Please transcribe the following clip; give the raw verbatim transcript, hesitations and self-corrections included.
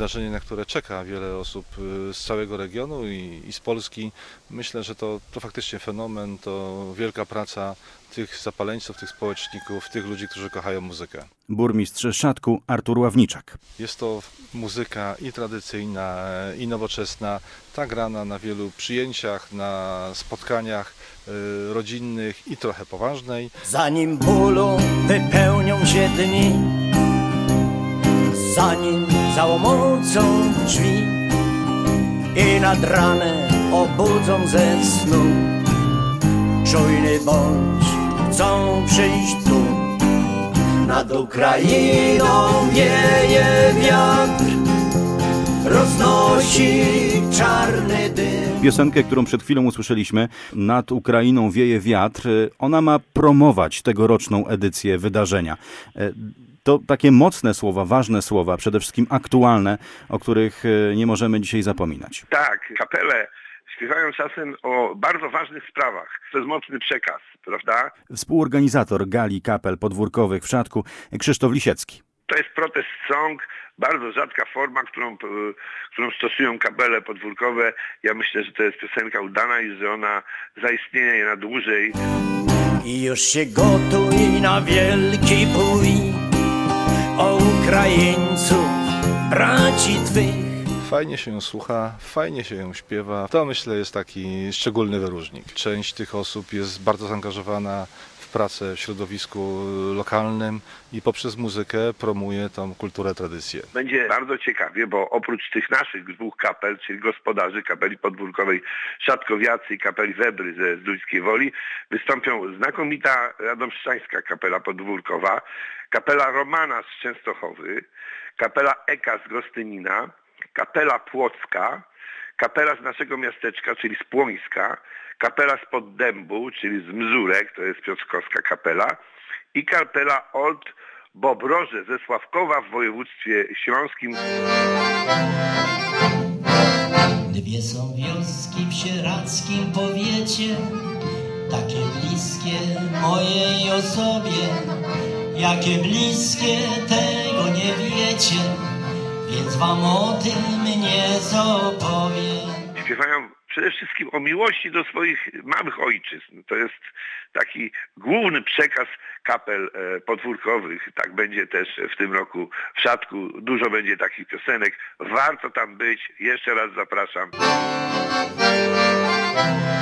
wydarzenie, na które czeka wiele osób z całego regionu i, i z Polski. Myślę, że to, to faktycznie fenomen, to wielka praca tych zapaleńców, tych społeczników, tych ludzi, którzy kochają muzykę. Burmistrz Szatku Artur Ławniczak. Jest to muzyka i tradycyjna, i nowoczesna, tak grana na wielu przyjęciach, na spotkaniach y, rodzinnych i trochę poważnej. Zanim bólu wypełnią się dni, zanim załomocą drzwi i nad ranem obudzą ze snu, czujny bądź, chcą przyjść tu. Nad Ukrainą wieje wiatr, roznosi czarny dym. Piosenkę, którą przed chwilą usłyszeliśmy, Nad Ukrainą wieje wiatr, ona ma promować tegoroczną edycję wydarzenia. To takie mocne słowa, ważne słowa, przede wszystkim aktualne, o których nie możemy dzisiaj zapominać. Tak, kapele śpiewają czasem o bardzo ważnych sprawach. To jest mocny przekaz, prawda? Współorganizator gali kapel podwórkowych w Szatku, Krzysztof Lisiecki. To jest protest song, bardzo rzadka forma, którą, którą stosują kapele podwórkowe. Ja myślę, że to jest piosenka udana i że ona zaistnieje na dłużej. I już się gotuj na wielki bój o Ukraińców, braci twych. Fajnie się ją słucha, fajnie się ją śpiewa. To myślę jest taki szczególny wyróżnik. Część tych osób jest bardzo zaangażowana w pracę w środowisku lokalnym i poprzez muzykę promuje tą kulturę, tradycję. Będzie bardzo ciekawie, bo oprócz tych naszych dwóch kapel, czyli gospodarzy kapeli podwórkowej Szatkowiacy i kapeli Webry ze Zdrójskiej Woli, wystąpią znakomita radomszczańska kapela podwórkowa, kapela Romana z Częstochowy, kapela Eka z Gostynina, kapela Płocka, kapela z naszego miasteczka, czyli z Płońska, kapela z Poddębu, czyli z Mzurek, to jest piotrkowska kapela, i kapela Old Bobroże ze Sławkowa w województwie śląskim. Dwie są wioski w sieradzkim powiecie, takie bliskie mojej osobie, jakie bliskie tego nie wiecie, więc wam o tym nieco opowiem. Śpiewają przede wszystkim o miłości do swoich małych ojczyzn. To jest taki główny przekaz kapel podwórkowych. Tak będzie też w tym roku w Szatku. Dużo będzie takich piosenek. Warto tam być. Jeszcze raz zapraszam.